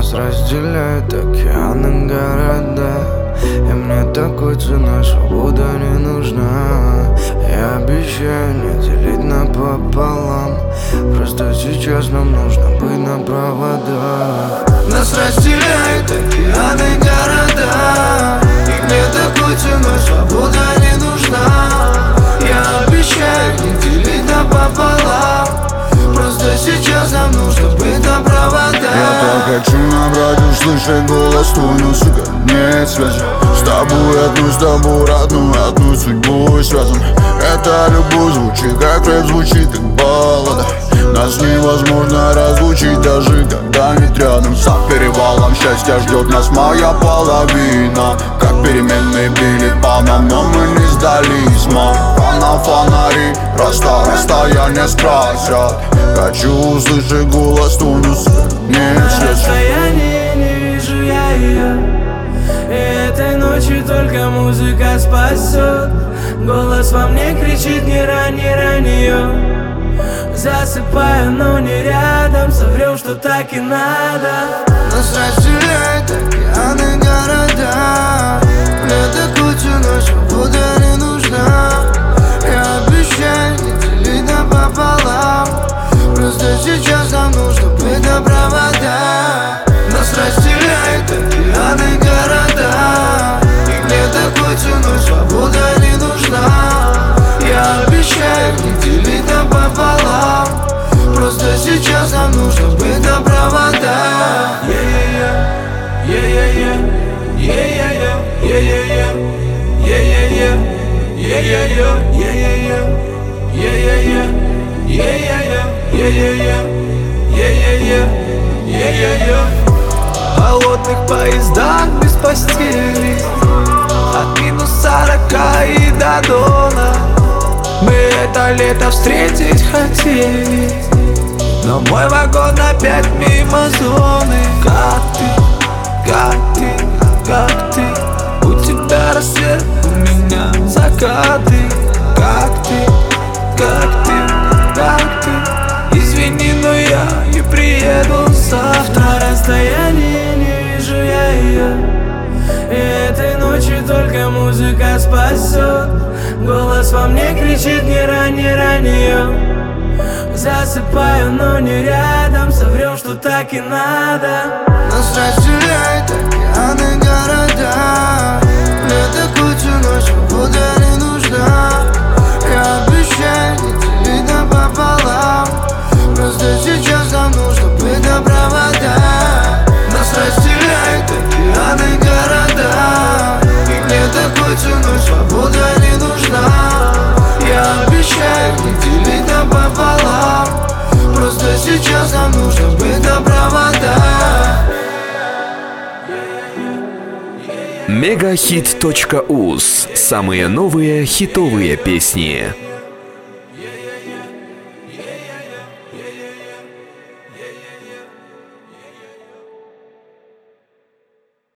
Нас разделяют океаны, города, и мне такой ценой свобода не нужна. Я обещаю не делить напополам, просто сейчас нам нужно быть на проводах. Нас разделяют океаны, города, и мне такой ценой свобода не нужна. Я обещаю не делить напополам, просто сейчас нам нужно быть на проводах. Я так хочу набрать, услышать голос твой, но, сука, нет связи. С тобой одну судьбой связан. Эта любовь звучит как рэп, звучит как баллада. Нас невозможно разлучить, даже когда нет рядом. За перевалом счастья ждет нас моя половина. Как переменные били по нам, но мы не сдались, мам. На фонари расстояние скрасят. Хочу услышать голос твой, но, сука, нет На связи. расстоянии не вижу я ее, и этой ночью только музыка спасет. Голос во мне кричит: не рань ее. Засыпаю, но не рядом, соврем, что так и надо. Нас разделяют океаны, города, мне такой ценой свобода не нужна. Я обещаю не делить напополам, просто сейчас нам нужно быть на проводах. Нас разделяют океаны, города, и мне такой ценой свобода не нужна. Я обещаю не делить напополам, просто сейчас нам нужно быть на проводах. В холодных поездах без постели, от минус 40 и до дона. Мы это лето встретить хотели, но мой вагон опять мимо зоны. Как ты, у тебя рассвет, у меня закаты. Как ты, извини, но я не приеду завтра. На расстоянии не вижу я ее, и этой ночью только музыка спасет. Голос во мне кричит: не рань ее. Засыпаю, но не рядом, соврем, что так и надо. Нас разделяют океаны, города, мне такой ценой свобода не нужна. Я обещаю не делить напополам, просто сейчас нам нужно быть на проводах. Нас разделяют океаны, города, и мне такой ценой свобода не нужна. Я обещаю не делить напополам, просто сейчас нам нужно быть на проводах. Мегахит.уз. Самые новые хитовые песни.